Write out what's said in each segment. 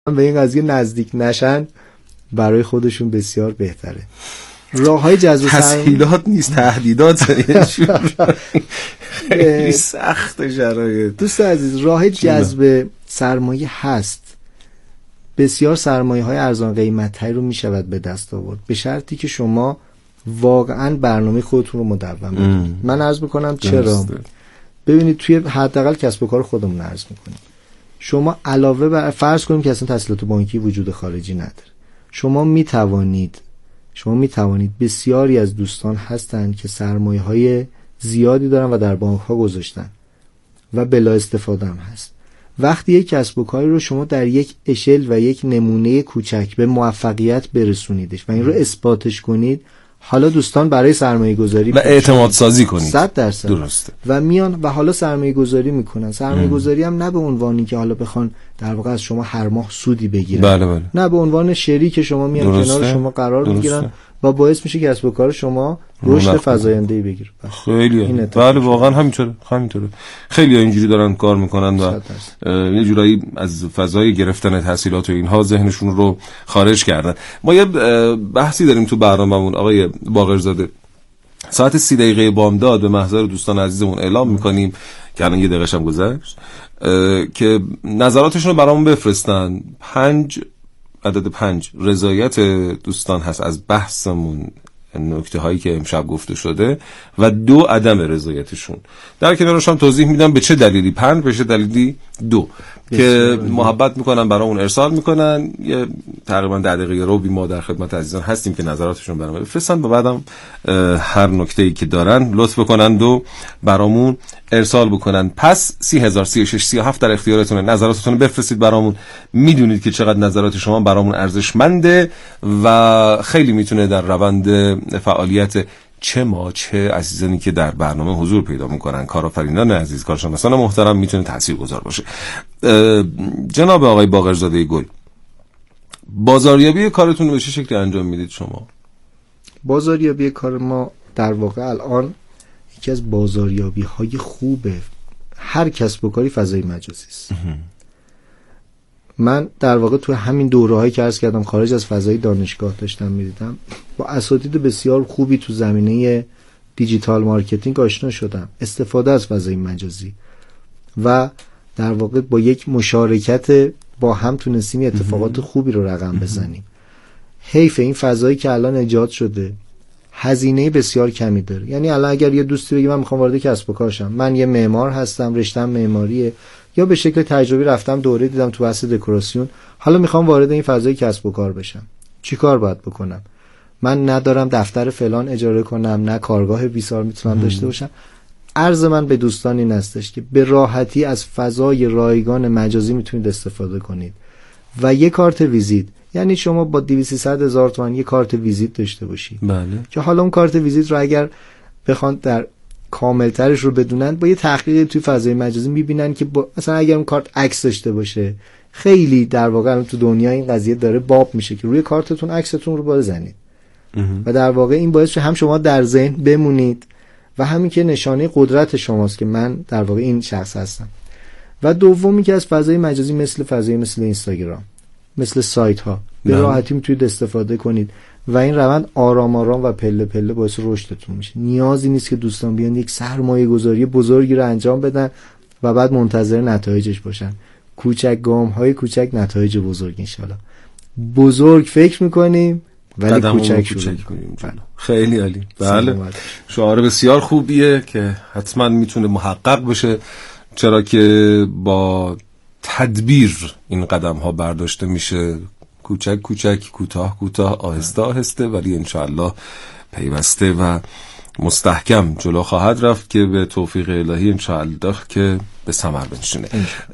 به این قضیه نزدیک نشن برای خودشون بسیار بهتره. راههای جذب تسهیلات نیست، تهدیدات. خیلی سخت شرایط. دوست عزیز، راه جذب سرمایه هست. بسیار سرمایه‌های ارزان قیمت‌تری رو میشود به دست آورد به شرطی که شما واقعا برنامه خودتون رو مدون بکنید. من عرض میکنم چرا. ببینید توی حداقل کسب و کار خودمون عرض میکنیم، شما علاوه بر فرض کنیم که اصلا تسهیلات بانکی وجود خارجی نداره، شما میتوانید بسیاری از دوستان هستند که سرمایه‌های زیادی دارن و در بانک‌ها گذاشتن و بلا استفاده هم هست. وقتی یک کسب و کاری رو شما در یک اشل و یک نمونه کوچک به موفقیت برسونیدش و این رو اثباتش کنید، حالا دوستان برای سرمایه گذاری و اعتماد سازی کنید 100% درسته و میان و حالا سرمایه گذاری میکنن. سرمایه گذاری هم نه به عنوانی که حالا بخوان در واقع از شما هر ماه سودی بگیرن، بله. نه به عنوان شریک شما میان کنار شما قرار میگیرن و باعث میشه کسب و کار شما رشد فزاینده‌ای بگیره. خیلی بله واقعا همینطوره. خیلی اینجوری دارن کار میکنن و یه جورایی از فضای گرفتن تحصیلات و اینها ذهنشون رو خارج کردن. ما یه بحثی داریم تو برنامه‌مون آقای باقرزاده، ساعت 30 دقیقه بامداد به محضر دوستان عزیزمون اعلام میکنیم که الان 1 دقیقه هم گذشت که نظراتشون رو برامون بفرستن. 5 رضایت دوستان هست از بحثمون، نکته هایی که امشب گفته شده، و 2 عدم رضایتشون. در کنارش هم توضیح میدم به چه دلیلی 5 به چه دلیلی 2 که محبت میکنن برامون ارسال میکنن. یه تقریبا 10 دقیقه رو ما در خدمت عزیزان هستیم که نظراتشون برامون بفرستن و بعدم هر نکته‌ای که دارن لطف بکنن و برامون ارسال بکنن. پس 30,036,37 در اختیارتونه، نظراتتون رو بفرستید برامون. میدونید که چقدر نظرات شما برامون ارزشمنده و خیلی میتونه در روند فعالیت چه عزیزانی که در برنامه حضور پیدا میکنن، کارآفرینان عزیز، کارشناسان محترم، میتونه تاثیرگذار باشه. جناب آقای باقرزاده گل، بازاریابی کارتون رو به چه شکلی انجام میدید شما؟ بازاریابی کار ما در واقع الان یکی از بازاریابی های خوبه هر کسب و کاری فضای مجازی است. من در واقع تو همین دوره‌هایی که عرض کردم خارج از فضای دانشگاه داشتم می‌دیدم، با اساتید بسیار خوبی تو زمینه دیجیتال مارکتینگ آشنا شدم، استفاده از فضای مجازی، و در واقع با یک مشارکت با هم تونستیم اتفاقات خوبی رو رقم بزنیم. حیف این فضایی که الان ایجاد شده هزینه بسیار کمی داره. یعنی الان اگر یه دوستی بگه من میخوام وارد کسب و کار شم، من یه معمار هستم، رشته‌ام معماریه، یا به شکل تجربی رفتم دوره دیدم تو بحث دکوراسیون، حالا میخوام وارد این فضای کسب و کار بشم، چی کار باید بکنم؟ من ندارم دفتر فلان اجاره کنم، نه کارگاه بیسار میتونم داشته باشم. عرض من به دوستان این هستش که به راحتی از فضای رایگان مجازی میتونید استفاده کنید و یک کارت ویزیت، یعنی شما با 200,000 تومان یک کارت ویزیت داشته باشید. بله. که حالا اون کارت ویزیت رو اگر بخوان در کاملترش رو بدونن، با یه تحقیق توی فضای مجازی میبینن که مثلا اگر اون کارت عکس داشته باشه، خیلی در واقع تو دنیا این قضیه داره باب میشه که روی کارتتون عکستون رو بزنید و در واقع این باعث شه هم شما در ذهن بمونید و همین که نشانه قدرت شماست که من در واقع این شخص هستم. و دومی که از فضای مجازی مثل اینستاگرام، مثل سایت ها به راحتی میتونید استفاده کنید و این روند آرام آرام و پله پله باعث رشدتون میشه. نیازی نیست که دوستان بیان یک سرمایه گذاری بزرگی رو انجام بدن و بعد منتظر نتایجش باشن. کوچک گام های کوچک، نتایج بزرگ انشالله. بزرگ فکر میکنیم ولی کوچک کنیم. خیلی عالی. بله، شعار بسیار خوبیه که حتما میتونه محقق بشه، چرا که با تدبیر این قدم ها برداشته میشه، کوچک کوچک، کوتاه کوتاه، آهسته آهسته، ولی انشاءالله پیوسته و مستحکم جلو خواهد رفت که به توفیق الهی انشاءالله که به ثمر بنشینه.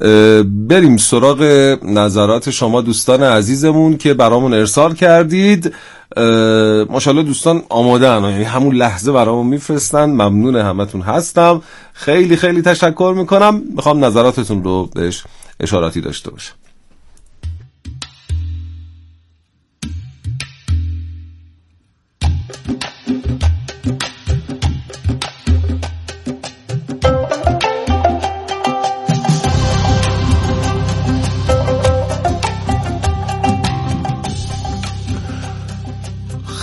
بریم سراغ نظرات شما دوستان عزیزمون که برامون ارسال کردید. ماشاءالله دوستان آماده ان، یعنی همون لحظه برامون میفرستن. ممنون همتون هستم، خیلی خیلی تشکر میکنم. میخوام نظراتتون رو بهش اشاراتی داشته باشم.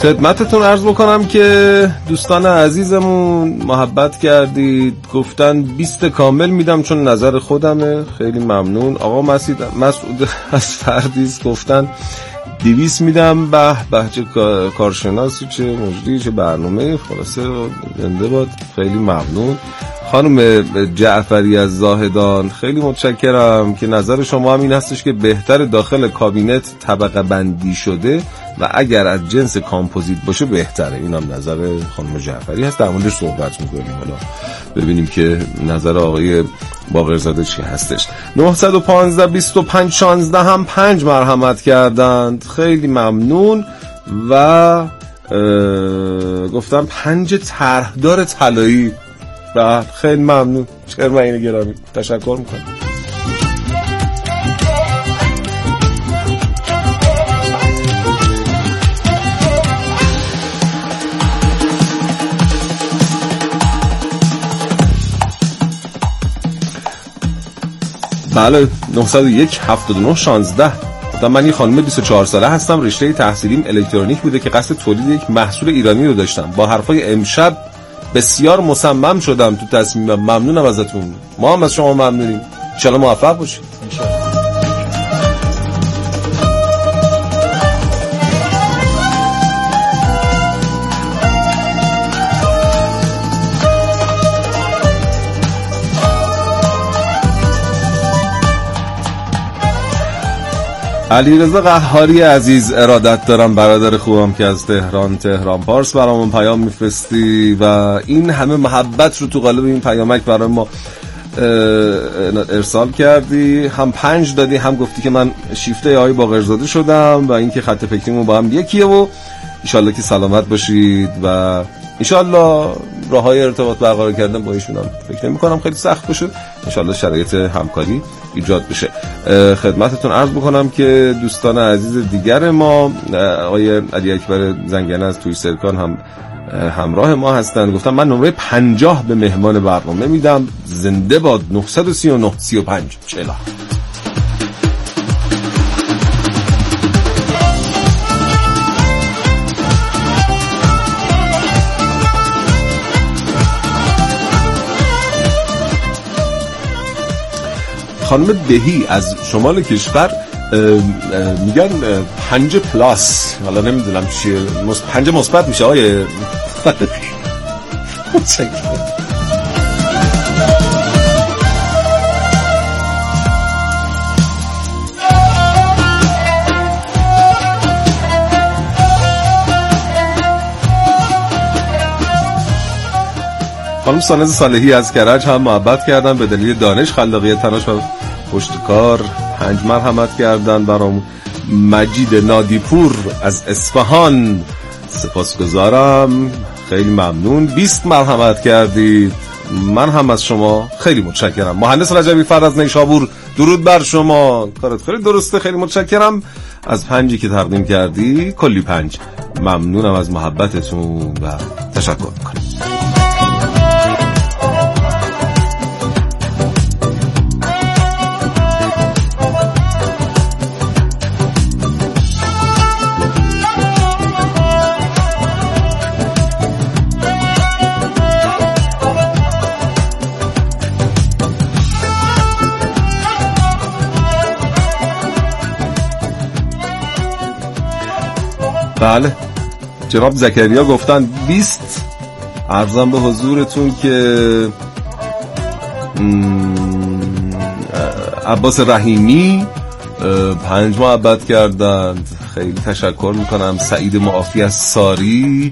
خدمتتون عرض بکنم که دوستان عزیزمون محبت کردید، گفتن 20 کامل میدم چون نظر خودمه. خیلی ممنون. آقا مسعود از فردیس گفتن 200 میدم. به چه کارشناسی، چه مجری، چه برنامه، خلاصه زنده باد. خیلی ممنون. خانم جعفری از زاهدان خیلی متشکرم که نظر شما هم این هستش که بهتر داخل کابینت طبقه بندی شده و اگر از جنس کامپوزیت باشه بهتره. این هم نظر خانم جعفری هست، در موردش صحبت میکنیم. حالا ببینیم که نظر آقای باقرزاده چی هستش. 915 25 16 هم 5 مرحمت کردند، خیلی ممنون. و گفتم 5 طرحدار طلایی. خیلی ممنون. چرمین گرامی تشکر میکنم. بله 901 79 16. من یه خانم 24 ساله هستم، رشته تحصیلیم الکترونیک بوده که قصد تولید یک محصول ایرانی رو داشتم. با حرفای امشب بسیار مصمم شدم تو تصمیمم. ممنونم ازتون. ما هم از شما ممنونیم. ان شاء الله موفق باشید. علیرضا قهاری عزیز، ارادت دارم برادر خوبم که از تهران پارس برامون پیام میفرستی و این همه محبت رو تو قالب این پیامک برای ما ارسال کردی. هم 5 دادی، هم گفتی که من شیفته آقای باقرزاده شدم و اینکه خط فکریمون با هم یکیه و انشالله که سلامت باشید و انشالله راههای ارتباط برقرار کردن با ایشون هم فکر نمی‌کنم خیلی سخت باشه. انشالله شرایط همکاری ایجاد بشه. خدمتتون عرض بکنم که دوستان عزیز دیگر ما آقای علی اکبر زنگنه از توی سرکان هم همراه ما هستن. گفتم من نمره 50 به مهمان برنامه میدم. زنده باد. 939 35 40. خانم بهی از شمال کشور میگن 5 پلاس، حالا نمیدونم چیه، 5 مثبت میشه آیه. خانم سانز صالحی از کرج هم محبت کردن به دلیل دانش، خلاقیت، تلاش و پشتکار. 5 مرحمت کردن برام. مجید نادیپور از اصفهان سپاسگزارم، خیلی ممنون. 20 مرحمت کردید، من هم از شما خیلی متشکرم. مهندس رجبی فر از نیشابور درود بر شما، کارت خیلی درسته، خیلی متشکرم از 5 که تقدیم کردی. کلی 5 ممنونم از محبتتون و تشکر میکنم. بله جناب زکریا گفتن 20. عرضم به حضورتون که عباس رحیمی 5 محبت کردند، خیلی تشکر میکنم. سعید معافی از ساری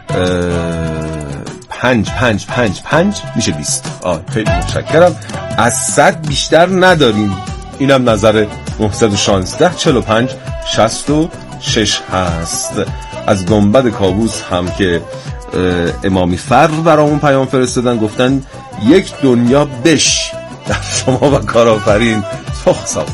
5 میشه 20. خیلی متشکرم. از 100 بیشتر نداریم. اینم نظر 916 45 66 هست. از گنبد کابوس هم که امامی فر برامون پیام فرستادن، گفتن 1 دنیا بش در شما و کارآفرین. فخ سوار.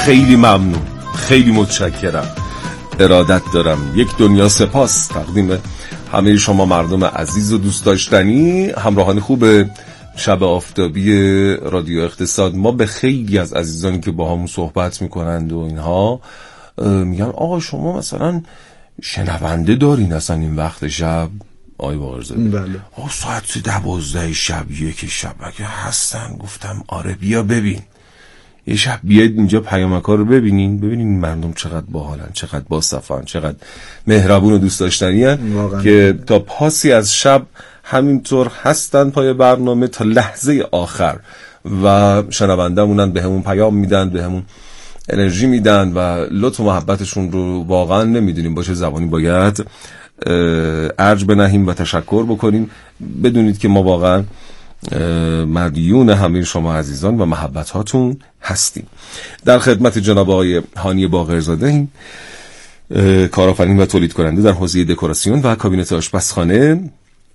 خیلی ممنون، خیلی متشکرم. ارادت دارم. یک دنیا سپاس تقدیم همه شما مردم عزیز و دوست داشتنی، همراهان خوب شب آفتابی رادیو اقتصاد. ما به خیلی از عزیزانی که با همون صحبت میکنند و اینها میگن آقا شما مثلا شنونده دارین اصلا این وقت شب؟ آقای باقرزاده بله. ساعت 12 شب، 1 شب اگه هستن. گفتم آره بیا ببین، یه شب بیاید اینجا پیامک‌ها رو ببینین مردم چقدر باحالن، چقدر باصفن، چقدر مهربون و دوست داشتنی‌ان که تا پاسی از شب همینطور هستن پای برنامه تا لحظه آخر و شنونده‌مونن، به همون پیام میدن، به همون انرژی میدن و لطف و محبتشون رو واقعا نمیدونیم با چه زبانی باید ارج بنهیم و تشکر بکنیم. بدونید که ما واقعا مدیون همه شما عزیزان و محبت هاتون هستیم. در خدمت جناب آقای هانی باقرزاده ایم، کارآفرین و تولید کننده در حوزه دکوراسیون و کابینت آشپزخانه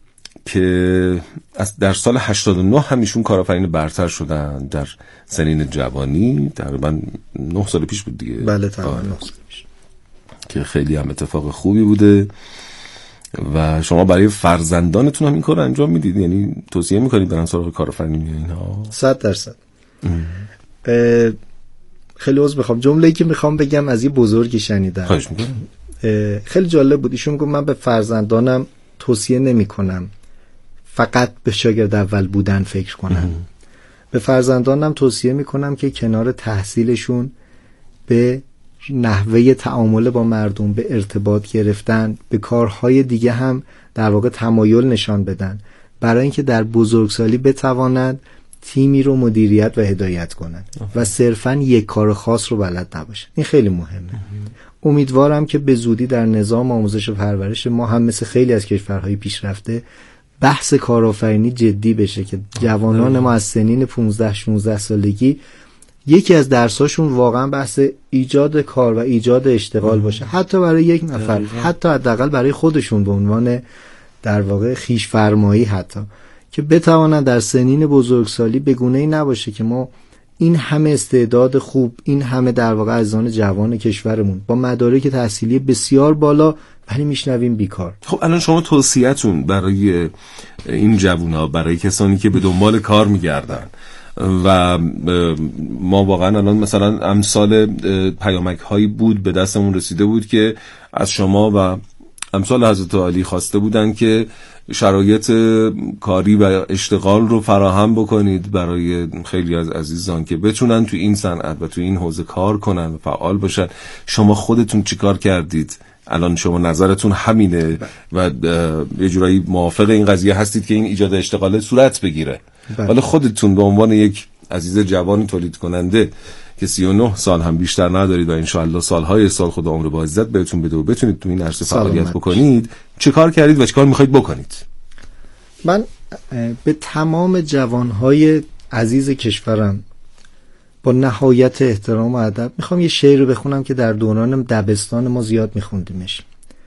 که در سال 89 هم ایشون کارآفرین برتر شدن در سنین جوانی، تقریبا 9 سال پیش بود دیگه. بله تقریبا 9 سال پیش، که خیلی هم اتفاق خوبی بوده و شما برای فرزندانتون هم این کار انجام میدید، یعنی توصیه میکنید برن سراغ کارآفرینی اینها؟ 100%. خیلی عذر میخوام، جمله‌ای که میخوام بگم از یه بزرگی شنیدم. خواهش میکنم. خیلی جالب بود. ایشون گفت من به فرزندانم توصیه نمیکنم فقط به شاگرد اول بودن فکر کنم. به فرزندانم توصیه میکنم که کنار تحصیلشون به نحوه تعامل با مردم، به ارتباط گرفتن، به کارهای دیگه هم در واقع تمایل نشان بدن، برای اینکه در بزرگسالی بتوانند تیمی رو مدیریت و هدایت کنند و صرفاً یک کار خاص رو بلد نباشن. این خیلی مهمه. امیدوارم که به زودی در نظام آموزش و پرورش ما هم مثل خیلی از کشورهای پیشرفته بحث کارآفرینی جدی بشه که جوانان ما از سنین 15-16 سالگی یکی از درساشون واقعا بحث ایجاد کار و ایجاد اشتغال باشه، حتی برای یک نفر، حتی حداقل برای خودشون به عنوان در واقع خویش فرمایی، حتی که بتوانن در سنین بزرگسالی به گونه‌ای نباشه که ما این همه استعداد خوب، این همه در واقع عزیزان جوان کشورمون با مدارک تحصیلی بسیار بالا ولی میشنویم بیکار. خب الان شما توصیه‌تون برای این جوونا، برای کسانی که به دنبال کار میگردن و ما واقعا الان مثلا امثال پیامک هایی بود به دستمون رسیده بود که از شما و امثال حضرت علی خواسته بودن که شرایط کاری و اشتغال رو فراهم بکنید برای خیلی از عزیزان که بتونن تو این صنعت و تو این حوزه کار کنن و فعال باشن. شما خودتون چیکار کردید؟ الان شما نظرتون همینه و یه جورایی موافق این قضیه هستید که این ایجاد اشتغال صورت بگیره؟ ولی خودتون به عنوان یک عزیز جوانی تولید کننده که 39 سال هم بیشتر ندارید و انشاءالله سالهای سال خدا عمر با عزت بهتون بده و بتونید تو این عرصه فعالیت بکنید، چه کار کردید و چه کار میخواید بکنید؟ من به تمام جوانهای عزیز کشورم با نهایت احترام و ادب میخوام یه شعر رو بخونم که در دوران دبستان ما زیاد میخوندیمش.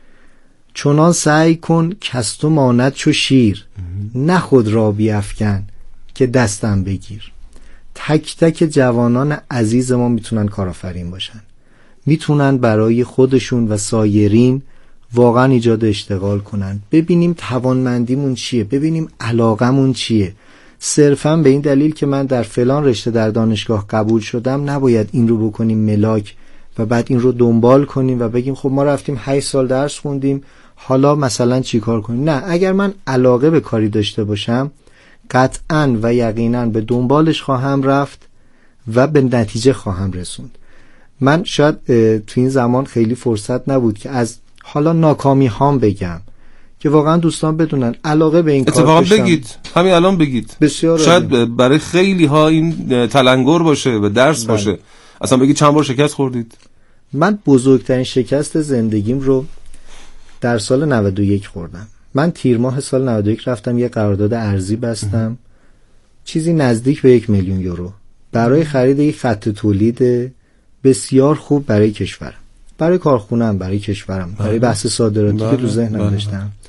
چنان سعی کن کز تو ماند چو شیر، نه خود را بیفکن که دستم بگیر. تک تک جوانان عزیز ما میتونن کارآفرین باشن، میتونن برای خودشون و سایرین واقعا ایجاد اشتغال کنن. ببینیم توانمندیمون چیه، ببینیم علاقمون چیه. صرفا به این دلیل که من در فلان رشته در دانشگاه قبول شدم نباید این رو بکنیم ملاک و بعد این رو دنبال کنیم و بگیم خب ما رفتیم 8 سال درس خوندیم حالا مثلا چی کار کنیم. نه، اگر من علاقه به کاری داشته باشم قطعاً و یقیناً به دنبالش خواهم رفت و به نتیجه خواهم رسوند. من شاید تو این زمان خیلی فرصت نبود که از حالا ناکامی هام بگم که واقعا دوستان بدونن علاقه به این کار داشتم. بگید، همین الان بگید. بسیار شاید برای خیلی ها این تلنگر باشه و درس باشه. اصلا بگید چند بار شکست خوردید؟ من بزرگترین شکست زندگیم رو در سال 91 خوردم. من تیر ماه سال 91 رفتم یه قرارداد ارزی بستم، چیزی نزدیک به 1 میلیون یورو برای خرید یک خط تولید بسیار خوب برای کشورم، برای کارخونه‌ام، برای کشورم، برای بحث صادراتی که تو ذهنم داشتم.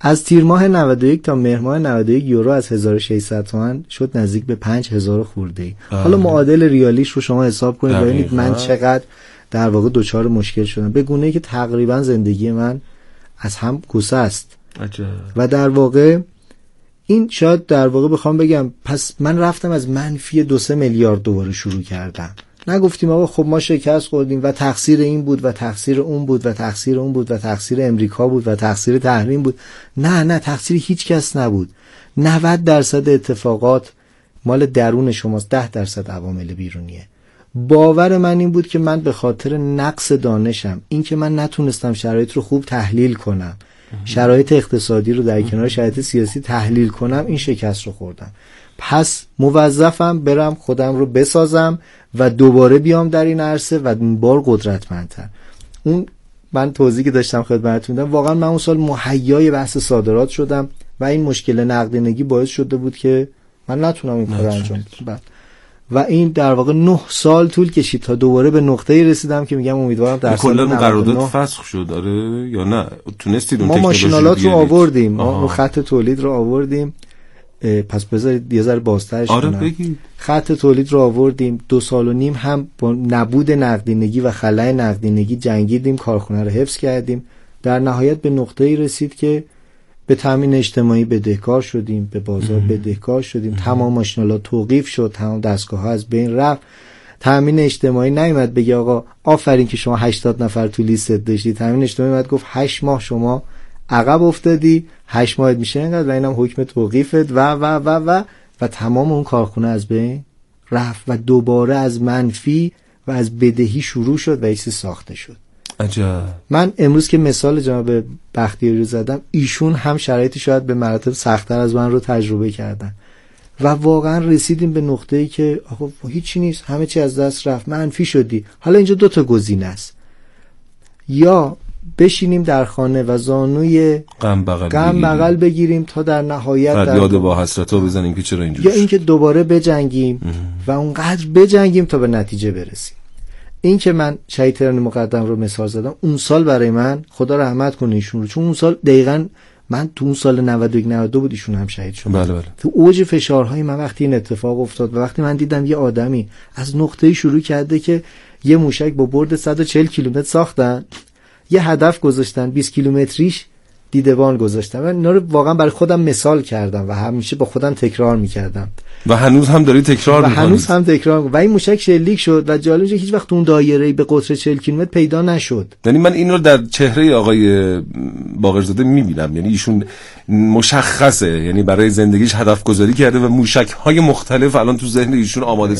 از تیر ماه 91 تا مهر ماه 91 یورو از 1600 تومان شد نزدیک به 5000 خورده‌ای. حالا معادل ریالیش رو شما حساب کنید ببینید من چقدر در واقع دچار مشکل شدم، به گونه‌ای که تقریبا زندگی من از هم گسست است. و در واقع این شاید در واقع بخوام بگم پس من رفتم از منفی 2-3 میلیارد دوباره شروع کردم. نگفتیم آقا خب ما شکست خوردیم و تقصیر این بود و تقصیر اون بود و تقصیر اون بود و تقصیر امریکا بود و تقصیر تحریم بود. نه تقصیر هیچ کس نبود. 90% اتفاقات مال درون شماست، 10% عوامل بیرونیه. باور من این بود که من به خاطر نقص دانشم، این که من نتونستم شرایط رو خوب تحلیل کنم، شرایط اقتصادی رو در کنار شرایط سیاسی تحلیل کنم، این شکست رو خوردم. پس موظفم برم خودم رو بسازم و دوباره بیام در این عرصه و این بار قدرتمندتر. اون من توضیحی که داشتم خدمتتون میدم، واقعا من اون سال مهیای بحث صادرات شدم و این مشکل نقدینگی باعث شده بود که من نتونم این کار انجام بدم و این در واقع 9 سال طول کشید تا دوباره به نقطه‌ای رسیدم که میگم امیدوارم در سال 99 قرارداد فسخ شد. آره یا نه تونستید اون ما ماشینالات رو آوردیم، ما خط تولید رو آوردیم. پس بذارید یه ذره بازترش کنم. بگید. خط تولید رو آوردیم، 2.5 سال هم با نبود نقدینگی و خلای نقدینگی جنگیدیم، کارخونه رو حفظ کردیم. در نهایت به نقطه‌ای رسید که به تامین اجتماعی بدهکار شدیم، به بازار بدهکار شدیم، تمام ماشینالات توقیف شد، تمام دستگاه‌ها از بین رفت. تامین اجتماعی نیومد بگه آقا آفرین که شما 80 نفر تو لیست داشتید. تامین اجتماعی اومد گفت 8 ماه شما عقب افتادی، 8 ماهت میشه اینقدر و اینم حکم توقیفت و تمام اون کارخونه از بین رفت و دوباره از منفی و از بدهی شروع شد و ایسی ساخته شد. عجب. من امروز که مثال جناب بختیاری رو زدم، ایشون هم شرایطی شاید به مراتب سخت‌تر از من رو تجربه کردن و واقعا رسیدیم به نقطه‌ای که آقا هیچی نیست، همه چی از دست رفت، منفی شدی. حالا اینجا 2 تا گزینه است، یا بشینیم در خانه و زانوی غم بغل بگیریم تا در نهایت یاد با حسرت‌ها بزنیم که چرا اینجوری، یا اینکه دوباره بجنگیم و اونقدر بجنگیم تا به نتیجه برسیم. این که من شهید تهرانی مقدم رو مثال زدم، اون سال برای من خدا رحمت کنه ایشون رو، چون اون سال دقیقاً من تو اون سال 91 92 بود ایشون هم شهید شد. بله. تو اوج فشارهای من وقتی این اتفاق افتاد و وقتی من دیدم یه آدمی از نقطه‌ای شروع کرده که یه موشک با برد 140 کیلومتر ساختن، یه هدف گذاشتن 20 کیلومتریش دیدبان گذاشتن، من اینا رو واقعا برای خودم مثال کردم و همیشه با خودم تکرار می‌کردم و هنوز هم داری تکرار می‌کنی و این موشک شلیک شد و جالبه هیچ وقت اون دایره‌ای به قطر 40 کیلومتر پیدا نشد. یعنی من این رو در چهره آقای باقرزاده می‌بینم، یعنی ایشون مشخصه، یعنی برای زندگیش هدف گذاری کرده و موشک‌های مختلف الان تو ذهن ایشون آماده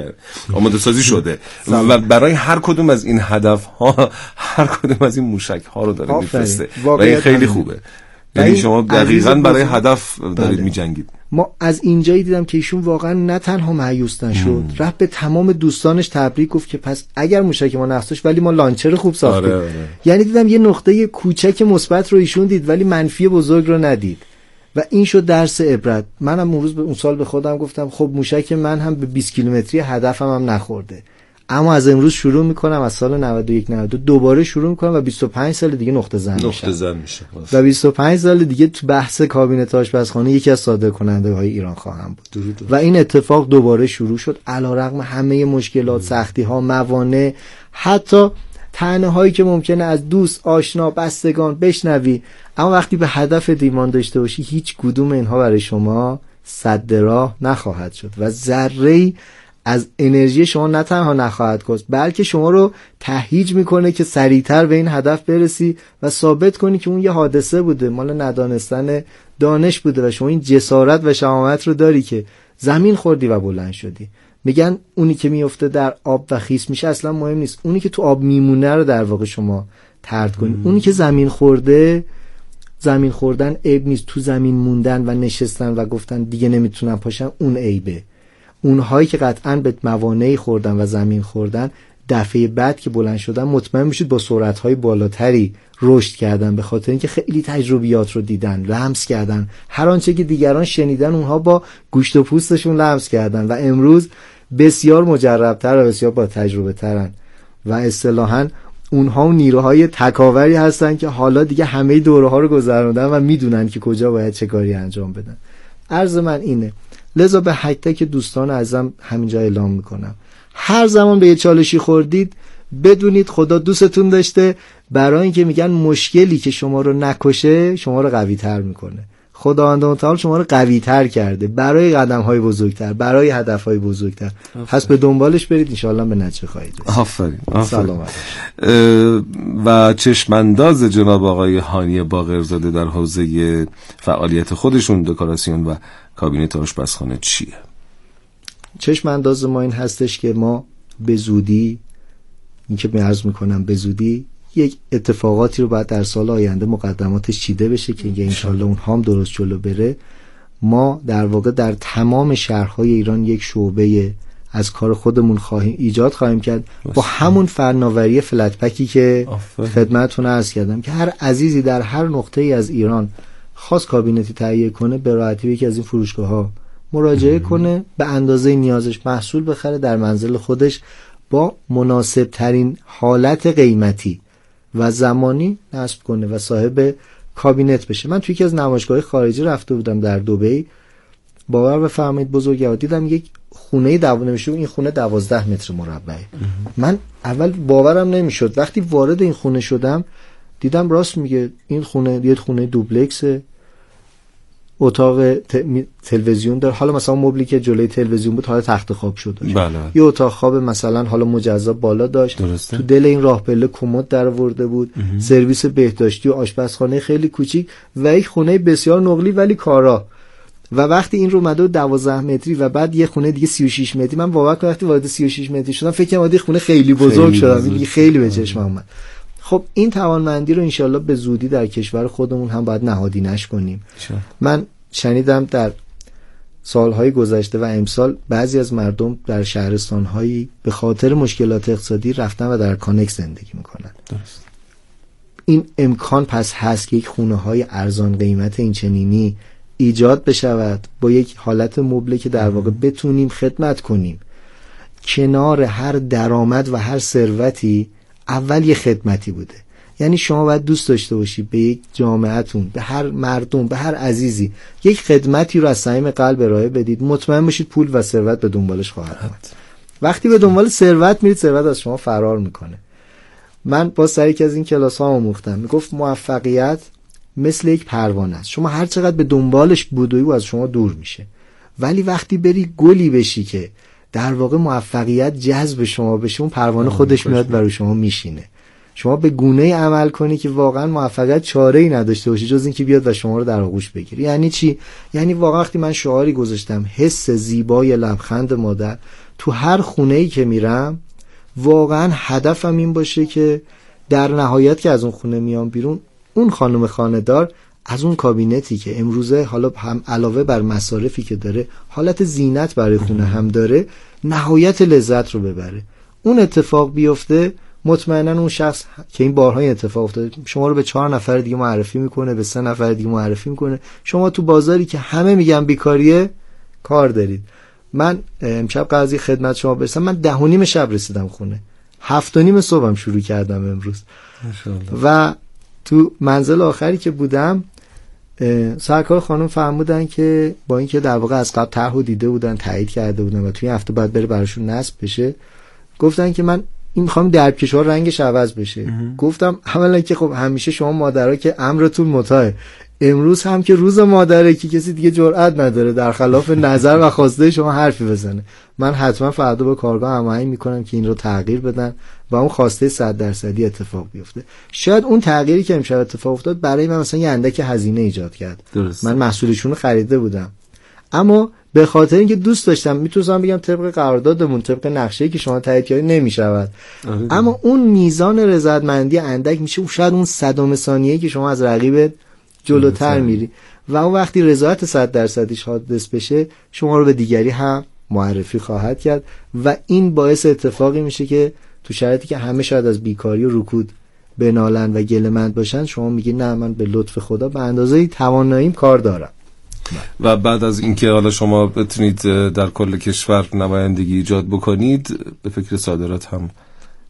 سازی شده و برای هر کدوم از این هدف‌ها هر کدوم از این موشک‌ها رو داره می‌فرسته و این خیلی خوبه. یعنی شما دقیقاً برای هدف دارید می‌جنگید. ما از اینجایی دیدم که ایشون واقعا نه تنها مایوس نشد، رفت به تمام دوستانش تبریک گفت که پس اگر موشک ما نقص داشت ولی ما لانچر خوب ساختیم. آره. یعنی دیدم یه نقطه کوچک مثبت رو ایشون دید ولی منفی بزرگ رو ندید و این شد درس عبرت. منم اون روز اون سال به خودم گفتم خب موشک من هم به 20 کیلومتری هدفم هم نخورده، اما از امروز شروع میکنم، از سال 91 92 دوباره شروع میکنم و 25 سال دیگه نقطه زن میشه و 25 سال دیگه تو بحث کابینت آشپزخانه یکی از صادرکننده‌های ایران خواهم بود. و این اتفاق دوباره شروع شد علیرغم همه مشکلات، سختی‌ها، موانع، حتی طعنه‌هایی که ممکنه از دوست، آشنا، بستگان بشنوی، اما وقتی به هدف ایمان داشته باشی هیچ کدوم اینها برای شما سد راه نخواهد شد و ذره‌ای از انرژی شما نه تنها نخواهد کشت بلکه شما رو تهییج میکنه که سریعتر به این هدف برسی و ثابت کنی که اون یه حادثه بوده، مال ندانستن دانش بوده و شما این جسارت و شجاعت رو داری که زمین خوردی و بلند شدی. میگن اونی که میفته در آب و خیس میشه اصلا مهم نیست، اونی که تو آب میمونه رو در واقع شما طرد کنی. اونی که زمین خورده، زمین خوردن عیب نیست، تو زمین موندن و نشستن و گفتن دیگه نمیتونم پاشم اون عیبه. اونهایی که قطعاً به موانعی خوردن و زمین خوردن، دفعه بعد که بلند شدن مطمئن میشید با سرعت‌های بالاتری رشد کردن، به خاطر اینکه خیلی تجربیات رو دیدن، لمس کردن، هر آنچه که دیگران شنیدن اونها با گوشت و پوستشون لمس کردن و امروز بسیار مجرب‌تر و بسیار با تجربه ترن و اصطلاحاً اونها اون نیروهای تکاوری هستن که حالا دیگه همه دوره ها رو گذروندن و میدونن که کجا باید چه کاری انجام بدن. عرض من اینه، لذا به تک تک دوستان عزیزم همینجا اعلام میکنم، هر زمان به یه چالشی خوردید بدونید خدا دوستتون داشته، برای اینکه میگن مشکلی که شما رو نکشه شما رو قوی تر میکنه. خداوند متعال شما رو قوی تر کرده برای قدم های بزرگتر، برای هدف های بزرگتر. پس به دنبالش برید، انشاءالله به نتیجه خواهید رسید. آفرین. سلامت. و چشمانداز جناب آقای هانی باقرزاده در حوزه فعالیت خودشون، دکوراسیون و کابینت آشپزخانه چیه؟ چشمانداز ما این هستش که ما به زودی، این که عرض میکنم به زودی، یک اتفاقاتی رو بعد در سال آینده مقدماتش چیده بشه که انشالله اون هم درست جلو بره. ما در واقع در تمام شهرهای ایران یک شعبه از کار خودمون ایجاد خواهیم کرد با همون فناوری فلت پکی که خدمتتون عرض کردم که هر عزیزی در هر نقطه‌ای از ایران خاص کابینتی تهیه کنه به راحتی یکی از این فروشگاه‌ها مراجعه کنه، به اندازه نیازش محصول بخره، در منزل خودش با مناسب ترین حالت قیمتی و زمانی نصب کنه و صاحب کابینت بشه. من توی یکی از نمایشگاه خارجی رفته بودم در دبی، باور بفرمایید بزرگوار، دیدم یک خونه این خونه 12 متر مربعه. من اول باورم نمیشد، وقتی وارد این خونه شدم دیدم راست میگه، این خونه یه خونه دوبلکسه، اتاق تلویزیون داره، حالا مثلا مبلی که جلوی تلویزیون بود حالا تخت خواب شد. بله. یه اتاق خواب مثلا حالا مجزا بالا داشت. درسته. تو دل این راه پله کمد در آورده بود. سرویس بهداشتی و آشپزخانه خیلی کوچیک و یک خونه بسیار نقلی ولی کارا. و وقتی این رو اومده 12 متری و بعد یه خونه دیگه 36 متری، من واقعا وقتی وارد 36 متری شدم فکر کردم وارد خونه خیلی بزرگ شدم، دیگه خیلی به چشم اومد. خب این توانمندی رو انشالله به زودی در کشور خودمون هم باید نهادینش کنیم. من شنیدم در سالهای گذشته و امسال بعضی از مردم در شهرستانهایی به خاطر مشکلات اقتصادی رفتن و در کانکس زندگی میکنن. درست. این امکان پس هست که یک خونه‌های ارزان قیمت این چنینی ایجاد بشود با یک حالت مبله که در واقع بتونیم خدمت کنیم. کنار هر درآمد و هر ثروتی اول یه خدمتی بوده. یعنی شما باید دوست داشته باشی به یک جامعهتون، به هر مردم، به هر عزیزی یک خدمتی رو از صمیم قلب ارائه بدید، مطمئن باشید پول و ثروت به دنبالش خواهد آمد. وقتی به دنبال ثروت میرید ثروت از شما فرار میکنه. من با سر یکی از این کلاس ها آموختم، میگفت موفقیت مثل یک پروانه است، شما هر چقدر به دنبالش بدوی او از شما دور میشه، ولی وقتی بری گلی بشی که در واقع موفقیت جذب شما بشه، اون پروانه خودش میاد برای شما میشینه. شما به گونه‌ای عمل کنی که واقعا موفقیت چاره‌ای نداشته باشی جز اینکه بیاد و شما رو در آغوش بگیره. یعنی چی؟ یعنی واقعا وقتی من شعاری گذاشتم حس زیبای لبخند مادر، تو هر خونه‌ای که میرم واقعا هدفم این باشه که در نهایت که از اون خونه میام بیرون، اون خانم خانه‌دار از اون کابینتی که امروزه حالا هم علاوه بر مصارفی که داره حالت زینت برای خونه هم داره، نهایت لذت رو ببره. اون اتفاق بیفته، مطمئنا اون شخص که این بارها اتفاق افتاده شما رو به 4 نفر دیگه معرفی میکنه، به 3 نفر دیگه معرفی میکنه. شما تو بازاری که همه میگن بیکاریه کار دارید. من امشب قضیه خدمت شما برسم، من 10:30 شب رسیدم خونه، 7:30 صبحم شروع کردم امروز. و تو منزل آخری که بودم سرکار خانم فرمودن که با اینکه در واقع از قبل طرحو دیده بودن، تایید کرده بودن و توی هفته بعد بره براشون نصب بشه، گفتن که من این میخوام دربکش‌ها رنگش عوض بشه. گفتم اولا که خب همیشه شما مادرها که امرتون مطاعه، امروز هم که روز مادره که کسی دیگه جرئت نداره در خلاف نظر و خواسته شما حرفی بزنه. من حتما فردا با کارگاه هماهنگ میکنم که این رو تغییر بدن و اون خواسته 100% اتفاق بیفته. شاید اون تغییری که امشب اتفاق افتاد برای من مثلا یه اندک هزینه ایجاد کرد. درست. من محصولشون رو خریده بودم، اما به خاطر اینکه دوست داشتم میتونم بگم طبق قراردادمون، طبق نقشه‌ای که شما تایید کردید نمیشود، اما اون میزان رضایتمندی اندک میشه شاید اون 100 ثانیه‌ای که شما از رقیب جلوتر میری و اون وقتی رضایت 100%ش حادث بشه شما رو به دیگری هم معرفی خواهد کرد و این باعث اتفاقی میشه که تو شرایطی که همه شاید از بیکاری و رکود بنالن و گله‌مند باشن، شما میگی نه من به لطف خدا به اندازه تواناییم کار دارم. و بعد از اینکه حالا شما بتونید در کل کشور نمایندگی ایجاد بکنید، به فکر صادرات هم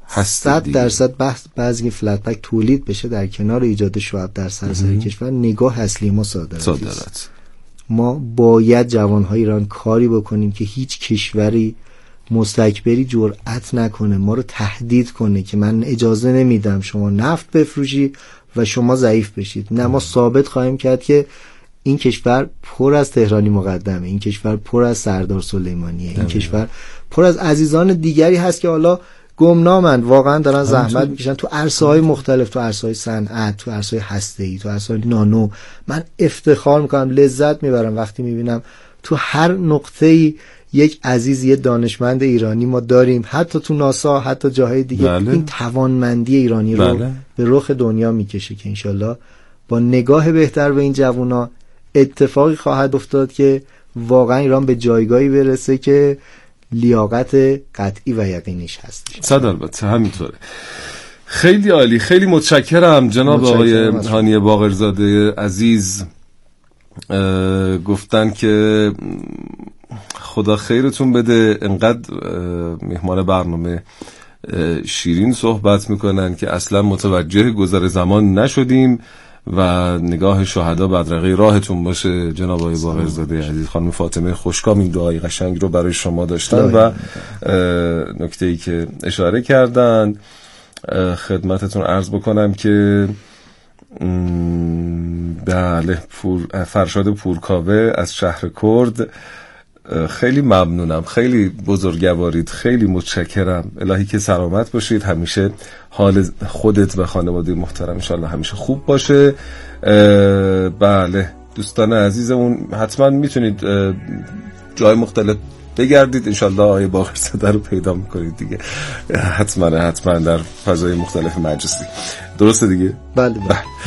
100% بحث بعضی فلت پک تولید بشه در کنار ایجاد شعب در سراسر کشور، نگاه اصلی ما صادرات. ما باید جوانهای ایران کاری بکنیم که هیچ کشوری مستکبری جرأت نکنه ما رو تهدید کنه که من اجازه نمیدم شما نفت بفروشی و شما ضعیف بشید. نه، ما ثابت خواهیم کرد که این کشور پر از تهرانی مقدمه، این کشور پر از سردار سلیمانیه، این کشور پر از عزیزان دیگری هست که حالا گمنامن، واقعا دارن زحمت میکشن تو عرصه‌های مختلف، تو عرصه‌های صنعت، تو عرصه‌های هسته‌ای، تو عرصه‌های نانو. من افتخار میکنم، لذت میبرم وقتی میبینم تو هر نقطه‌ای یک عزیز، یه دانشمند ایرانی ما داریم، حتی تو ناسا، حتی جاهای دیگه. این توانمندی ایرانی رو به رخ دنیا میکشه که انشالله با نگاه بهتر به این جوونا اتفاقی خواهد افتاد که واقعا ایران به جایگاهی برسه که لیاقت قطعی و یقینیش هست. 100 البته همینطوره. خیلی عالی، خیلی متشکرم جناب آقای هانی باقرزاده عزیز. گفتن که خدا خیرتون بده، انقدر مهمان برنامه شیرین صحبت میکنن که اصلا متوجه گذر زمان نشدیم و نگاه شهدا بدرقه راهتون باشه جناب آقای باقرزاده عزیز. خانم فاطمه خوشکام این دعای قشنگ رو برای شما داشتن و نکته‌ای که اشاره کردن خدمتتون عرض بکنم که بله، فرشاد پورکاوه از شهر کرد، خیلی ممنونم، خیلی بزرگوارید، خیلی متشکرم. الهی که سلامت باشید، همیشه حال خودت و خانواده محترم انشالله همیشه خوب باشه. بله دوستان عزیزمون، حتما میتونید جای مختلف بگردید، انشالله آقای باقرزاده رو پیدا میکنید دیگه، حتما در فضای مختلف مجلسی. درسته دیگه؟ بله.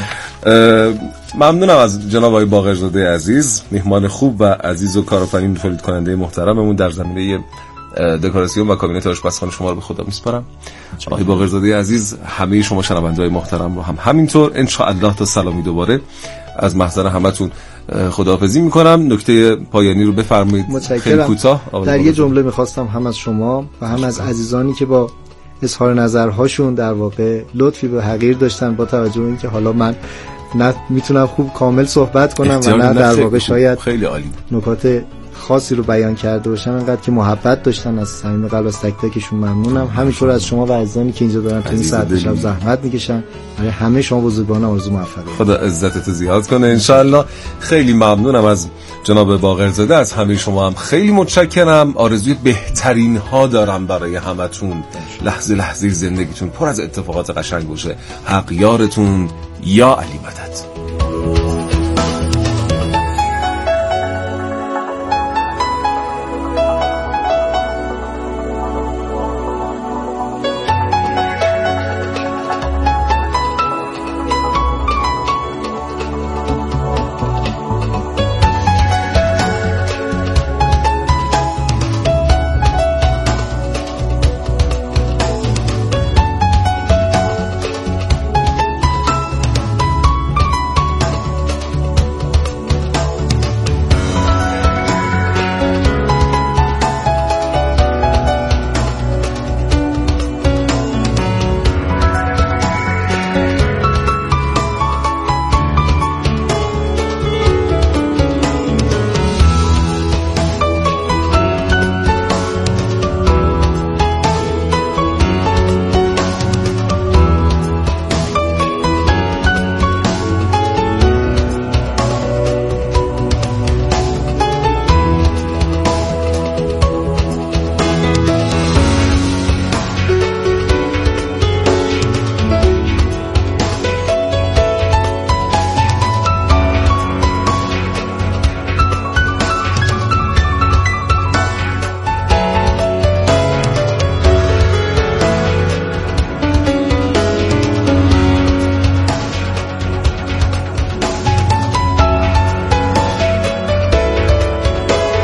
ممنونم از جناب آقای باقرزاده عزیز، مهمان خوب و عزیز و کارآفرین تولید کننده محترممون در زمینه دکوراسیون و کابینت آشپزخانه شما رو به خدا میسپارم. آقای باقرزاده عزیز، همه شما شنونده‌های محترم رو هم همینطور ان شاء الله تا سلامی دوباره از محضر همتون خداحافظی میکنم. نکته پایانی رو بفرمایید خیلی کوتاه. در یه جمله میخواستم هم از شما و هم از عزیزانی که با اظهار نظرهاشون در واقع لطفی به حقیر داشتن، با توجه به اینکه حالا من نه میتونم خوب کامل صحبت کنم و نه در واقع شاید خیلی عالی نکات خاصی رو بیان کرده باشم، انقدر که محبت داشتن از صمیم قلب از تک تکشون ممنونم. همینطور از شما و عزیزانی که اینجا دارن تو این ساعت شب زحمت میکشن. برای همه شما بزرگواران آرزو موفقیت. خدا عزتت زیاد کنه ان شاء الله. خیلی ممنونم از جناب باقرزاده، از همه شما هم خیلی متشکرم. آرزوی بهترین ها دارم برای همتون. لحظه لحظه زندگیتون پر از اتفاقات قشنگ باشه. حق یارتون، یا علی مدد.